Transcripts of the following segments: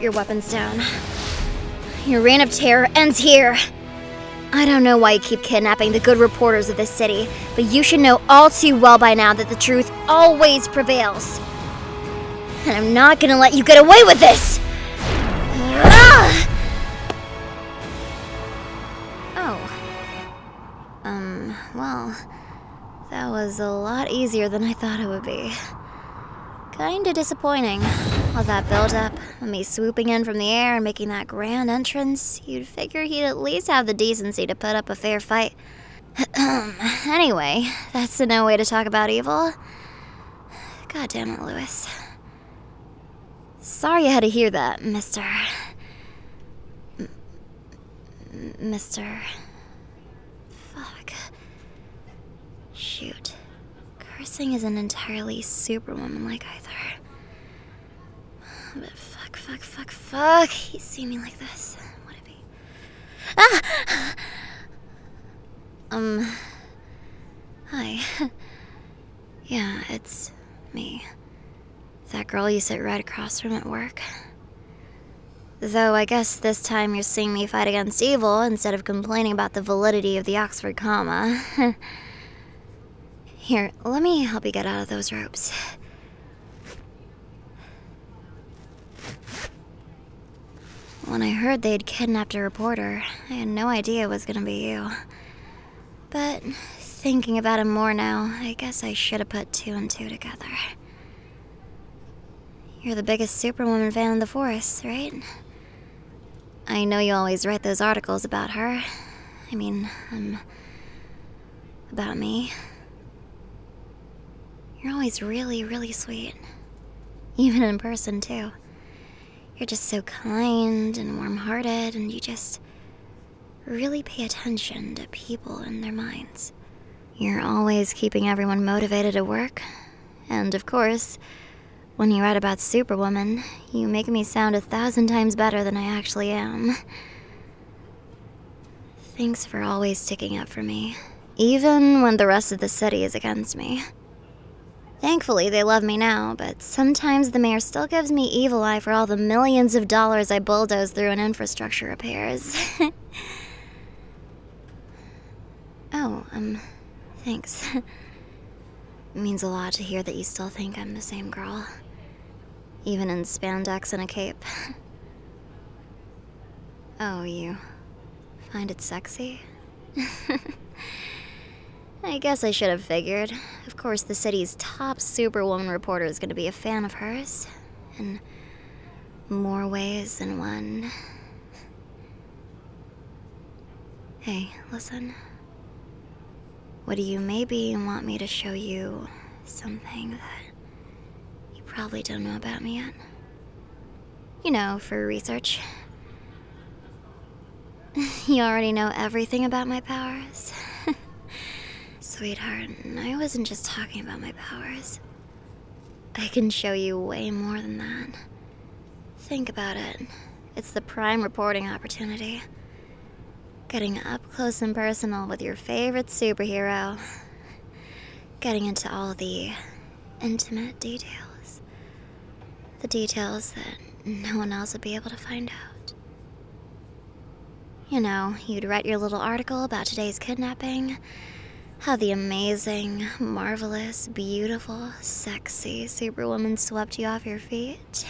your weapons down. Your reign of terror ends here. I don't know why you keep kidnapping the good reporters of this city, but you should know all too well by now that the truth always prevails. And I'm not gonna let you get away with this! Well, that was a lot easier than I thought it would be. Kinda disappointing. All that build-up, and me swooping in from the air and making that grand entrance, you'd figure he'd at least have the decency to put up a fair fight. Anyway, that's no way to talk about evil. God damn it, Lewis. Sorry you had to hear that, Mr. Fuck. Shoot. Cursing isn't entirely superwoman-like either. But fuck. You see me like this. Would it be? Hi. Yeah, it's me. That girl you sit right across from at work. Though I guess this time you're seeing me fight against evil instead of complaining about the validity of the Oxford comma. Here, let me help you get out of those ropes. When I heard they'd kidnapped a reporter, I had no idea it was gonna be you. But thinking about it more now, I guess I should have put 2 and 2 together. You're the biggest Superwoman fan in the force, right? I know you always write those articles about her. I mean, about me. You're always really, really sweet. Even in person, too. You're just so kind and warm-hearted, and you just really pay attention to people and their minds. You're always keeping everyone motivated at work. And, of course, when you write about Superwoman, you make me sound 1,000 times better than I actually am. Thanks for always sticking up for me, even when the rest of the city is against me. Thankfully, they love me now, but sometimes the mayor still gives me evil eye for all the millions of dollars I bulldoze through in infrastructure repairs. Thanks. It means a lot to hear that you still think I'm the same girl. Even in spandex and a cape. Oh, you find it sexy? I guess I should have figured. Of course, the city's top Superwoman reporter is going to be a fan of hers. In more ways than one. Hey, listen. Would you maybe want me to show you something that you probably don't know about me yet? You know, for research. You already know everything about my powers. Sweetheart, I wasn't just talking about my powers. I can show you way more than that. Think about it. It's the prime reporting opportunity. Getting up close and personal with your favorite superhero. Getting into all the intimate details. The details that no one else would be able to find out. You know, you'd write your little article about today's kidnapping. How the amazing, marvelous, beautiful, sexy Superwoman swept you off your feet.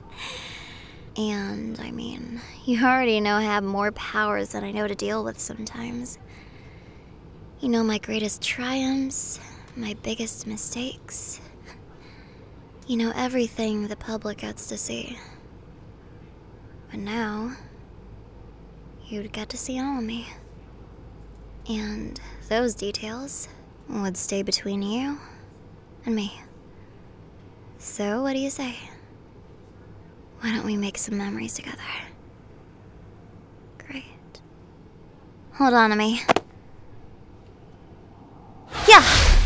And, I mean, you already know I have more powers than I know to deal with sometimes. You know my greatest triumphs, my biggest mistakes. You know everything the public gets to see. But now, you'd get to see all of me. And those details would stay between you and me. So, what do you say? Why don't we make some memories together? Great. Hold on to me. Yeah!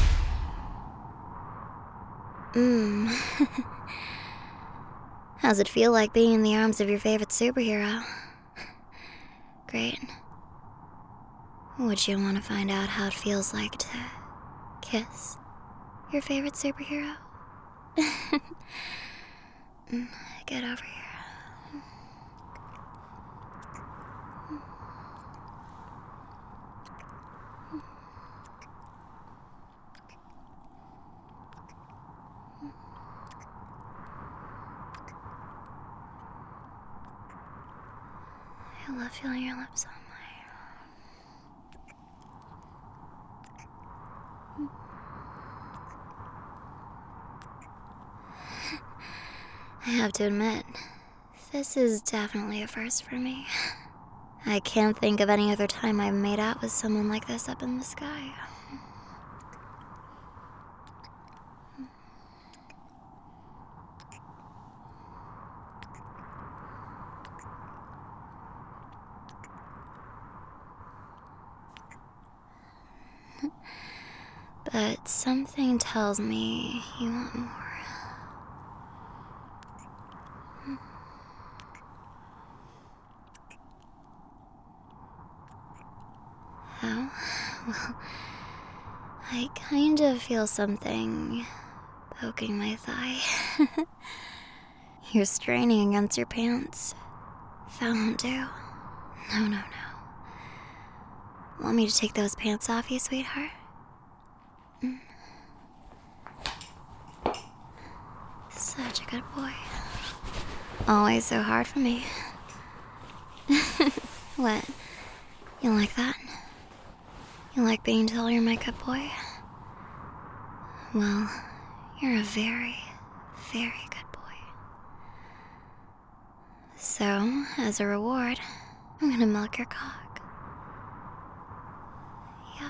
How's it feel like being in the arms of your favorite superhero? Great. Would you want to find out how it feels like to kiss your favorite superhero? Get over here. I love feeling your lips on mine. I have to admit, this is definitely a first for me. I can't think of any other time I've made out with someone like this up in the sky. But something tells me you want more. How? Well, I kind of feel something poking my thigh. You're straining against your pants. That won't do. No. Want me to take those pants off you, sweetheart? Such a good boy. Always so hard for me. What? You like that? You like being told you're my good boy? Well, you're a very, very good boy. So, as a reward, I'm gonna milk your cock. Yeah.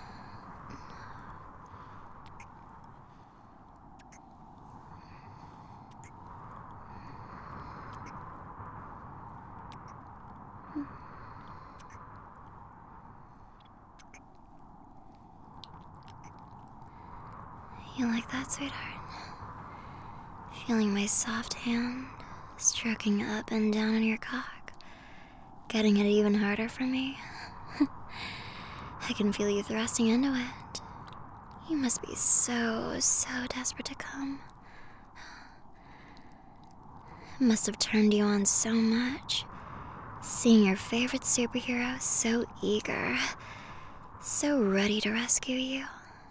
You like that, sweetheart? Feeling my soft hand stroking up and down on your cock, getting it even harder for me. I can feel you thrusting into it. You must be so desperate to come. It must have turned you on so much, seeing your favorite superhero so eager, so ready to rescue you.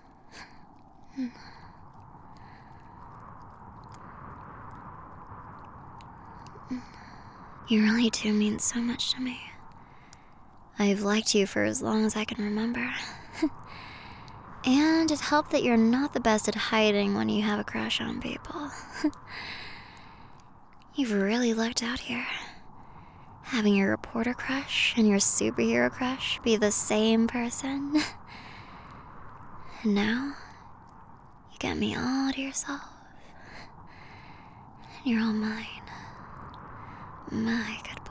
You really do mean so much to me. I've liked you for as long as I can remember. And it helped that you're not the best at hiding when you have a crush on people. You've really lucked out here. Having your reporter crush and your superhero crush be the same person. And now, you get me all to yourself. And you're all mine. My good boy.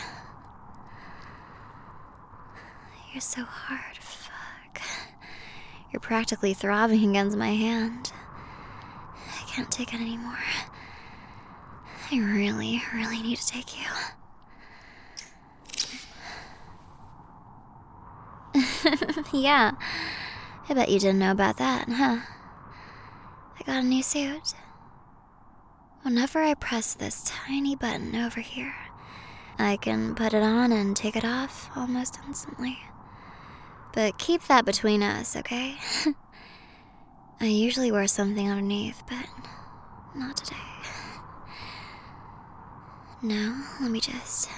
You're so hard, fuck. You're practically throbbing against my hand. I can't take it anymore. I really need to take you. Yeah, I bet you didn't know about that, huh? I got a new suit. Whenever I press this tiny button over here, I can put it on and take it off almost instantly. But keep that between us, okay? I usually wear something underneath, but not today. Now, let me just...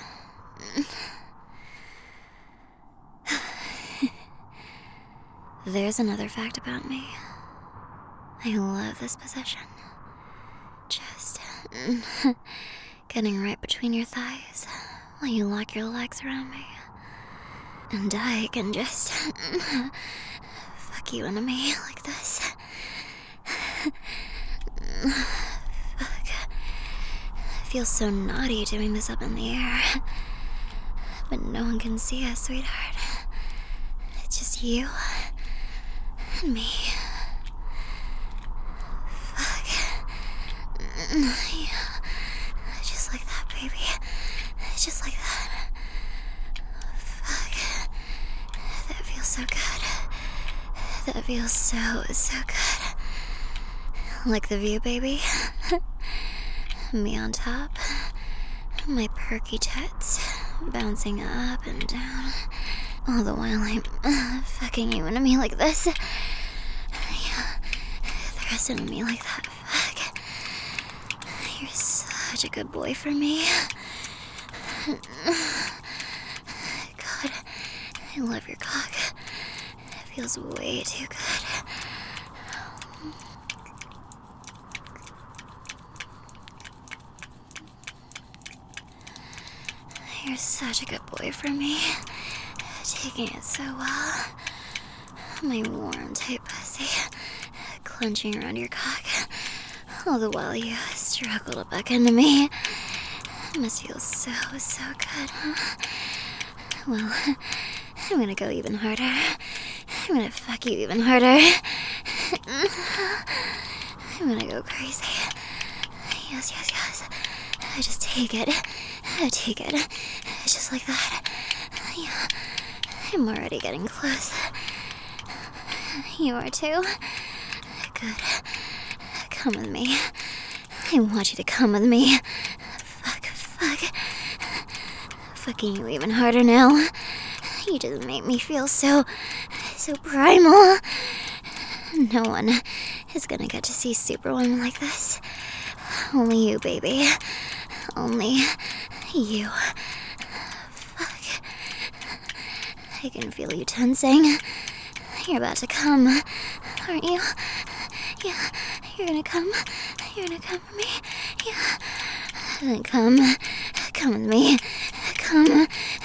There's another fact about me. I love this position. Just getting right between your thighs while you lock your legs around me. And I can just fuck you into me like this. Fuck. I feel so naughty doing this up in the air. But no one can see us, sweetheart. It's just you and me. Yeah. Just like that, baby. Just like that. Fuck. That feels so good. That feels so good. Like the view, baby. Me on top. My perky tits bouncing up and down. All the while I'm fucking you into me like this. Yeah. Thrusting me like that. Fuck. You're such a good boy for me. I love your cock. It feels way too good. You're such a good boy for me. Taking it so well. My warm, tight pussy clenching around your cock. All the while you struggle to back into me. It must feel so good, huh? Well, I'm gonna go even harder. I'm gonna fuck you even harder. I'm gonna go crazy. Yes. I just take it. Take it. Just like that. Yeah. I'm already getting close. You are too? Good. Come with me. I want you to come with me. Fuck. Fucking you even harder now. You just make me feel so primal. No one is gonna get to see Superwoman like this. Only you, baby. Only you. Fuck. I can feel you tensing. You're about to come, aren't you? Yeah, you're gonna come. You're gonna come for me. Yeah. Then come with me. Come.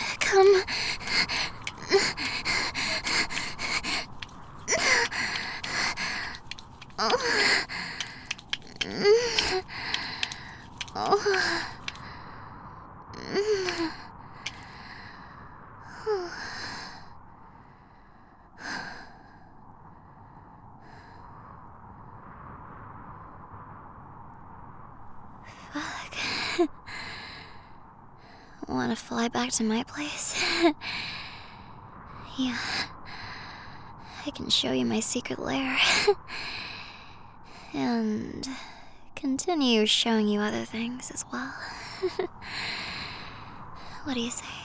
Fuck. Wanna fly back to my place? Yeah. I can show you my secret lair. And continue showing you other things as well. What do you say?